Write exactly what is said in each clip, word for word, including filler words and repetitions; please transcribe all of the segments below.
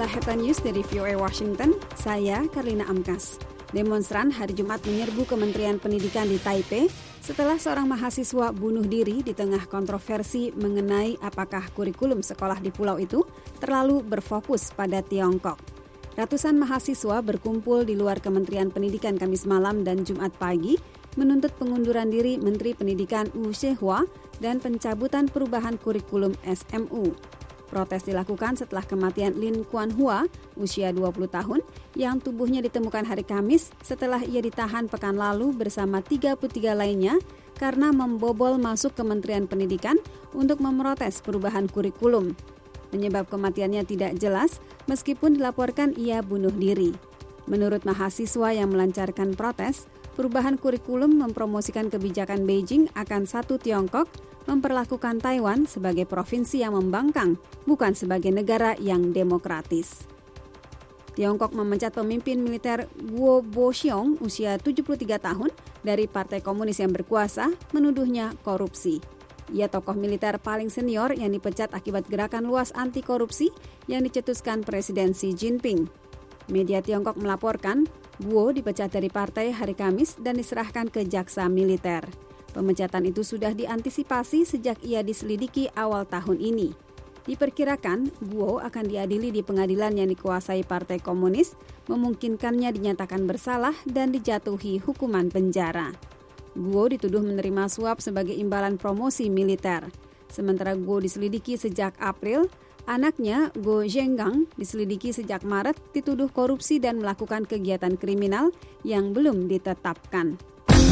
Headline News dari V O A Washington, saya Karlina Amkas. Demonstran hari Jumat menyerbu Kementerian Pendidikan di Taipei setelah seorang mahasiswa bunuh diri di tengah kontroversi mengenai apakah kurikulum sekolah di pulau itu terlalu berfokus pada Tiongkok. Ratusan mahasiswa berkumpul di luar Kementerian Pendidikan Kamis malam dan Jumat pagi menuntut pengunduran diri Menteri Pendidikan Wu Zhehua dan pencabutan perubahan kurikulum S M U. Protes dilakukan setelah kematian Lin Kuan-hua, usia dua puluh tahun, yang tubuhnya ditemukan hari Kamis setelah ia ditahan pekan lalu bersama tiga puluh tiga lainnya karena membobol masuk Kementerian Pendidikan untuk memprotes perubahan kurikulum. Penyebab kematiannya tidak jelas meskipun dilaporkan ia bunuh diri. Menurut mahasiswa yang melancarkan protes, perubahan kurikulum mempromosikan kebijakan Beijing akan satu Tiongkok, memperlakukan Taiwan sebagai provinsi yang membangkang, bukan sebagai negara yang demokratis. Tiongkok memecat pemimpin militer Guo Boxiong, usia tujuh puluh tiga tahun, dari Partai Komunis yang berkuasa, menuduhnya korupsi. Ia tokoh militer paling senior yang dipecat akibat gerakan luas anti korupsi yang dicetuskan Presiden Xi Jinping. Media Tiongkok melaporkan, Guo dipecat dari partai hari Kamis dan diserahkan ke jaksa militer. Pemecatan itu sudah diantisipasi sejak ia diselidiki awal tahun ini. Diperkirakan, Guo akan diadili di pengadilan yang dikuasai Partai Komunis, memungkinkannya dinyatakan bersalah dan dijatuhi hukuman penjara. Guo dituduh menerima suap sebagai imbalan promosi militer. Sementara Guo diselidiki sejak April, anaknya Guo Zhengang diselidiki sejak Maret dituduh korupsi dan melakukan kegiatan kriminal yang belum ditetapkan.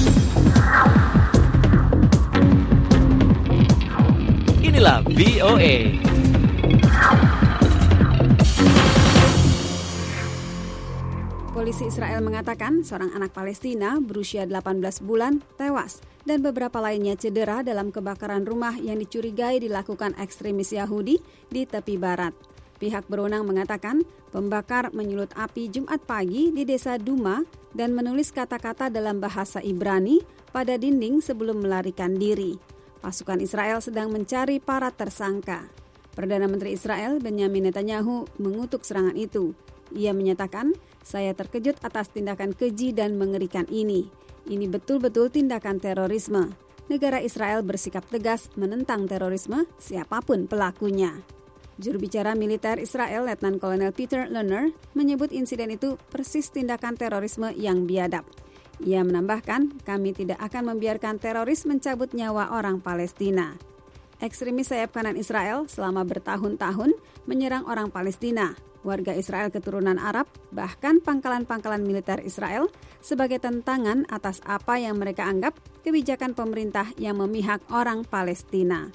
Inilah V O A. Polisi Israel mengatakan seorang anak Palestina berusia delapan belas bulan tewas dan beberapa lainnya cedera dalam kebakaran rumah yang dicurigai dilakukan ekstremis Yahudi di tepi barat. Pihak berwenang mengatakan pembakar menyulut api Jumat pagi di desa Duma dan menulis kata-kata dalam bahasa Ibrani pada dinding sebelum melarikan diri. Pasukan Israel sedang mencari para tersangka. Perdana Menteri Israel Benyamin Netanyahu mengutuk serangan itu. Ia menyatakan, "Saya terkejut atas tindakan keji dan mengerikan ini. Ini betul-betul tindakan terorisme. Negara Israel bersikap tegas menentang terorisme siapapun pelakunya." Juru bicara militer Israel, Letnan Kolonel Peter Lerner, menyebut insiden itu persis tindakan terorisme yang biadab. Ia menambahkan, "Kami tidak akan membiarkan teroris mencabut nyawa orang Palestina." Ekstremis sayap kanan Israel selama bertahun-tahun menyerang orang Palestina, warga Israel keturunan Arab, bahkan pangkalan-pangkalan militer Israel sebagai tentangan atas apa yang mereka anggap kebijakan pemerintah yang memihak orang Palestina.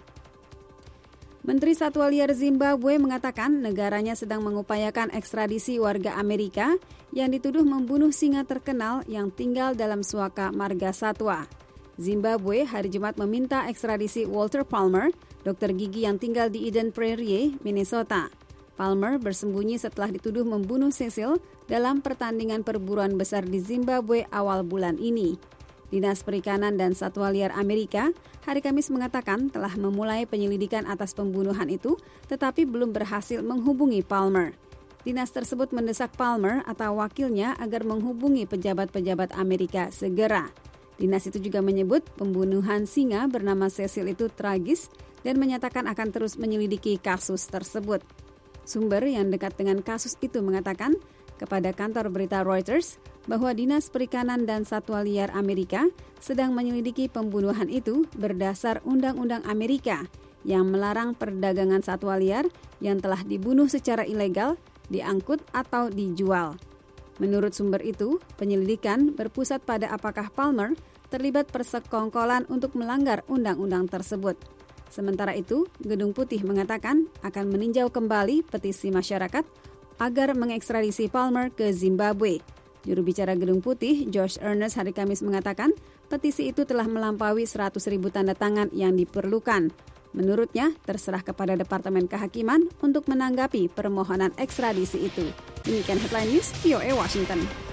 Menteri Satwa Liar Zimbabwe mengatakan negaranya sedang mengupayakan ekstradisi warga Amerika yang dituduh membunuh singa terkenal yang tinggal dalam suaka marga satwa. Zimbabwe hari Jumat meminta ekstradisi Walter Palmer, dokter gigi yang tinggal di Eden Prairie, Minnesota. Palmer bersembunyi setelah dituduh membunuh Cecil dalam pertandingan perburuan besar di Zimbabwe awal bulan ini. Dinas Perikanan dan Satwa Liar Amerika hari Kamis mengatakan telah memulai penyelidikan atas pembunuhan itu, tetapi belum berhasil menghubungi Palmer. Dinas tersebut mendesak Palmer atau wakilnya agar menghubungi pejabat-pejabat Amerika segera. Dinas itu juga menyebut pembunuhan singa bernama Cecil itu tragis dan menyatakan akan terus menyelidiki kasus tersebut. Sumber yang dekat dengan kasus itu mengatakan kepada kantor berita Reuters bahwa Dinas Perikanan dan Satwa Liar Amerika sedang menyelidiki pembunuhan itu berdasar Undang-Undang Amerika yang melarang perdagangan satwa liar yang telah dibunuh secara ilegal, diangkut atau dijual. Menurut sumber itu, penyelidikan berpusat pada apakah Palmer terlibat persekongkolan untuk melanggar undang-undang tersebut. Sementara itu, Gedung Putih mengatakan akan meninjau kembali petisi masyarakat agar mengekstradisi Palmer ke Zimbabwe. Juru bicara Gedung Putih, Josh Earnest hari Kamis mengatakan petisi itu telah melampaui seratus ribu tanda tangan yang diperlukan. Menurutnya, terserah kepada Departemen Kehakiman untuk menanggapi permohonan ekstradisi itu. Demikian Headline News, V O A Washington.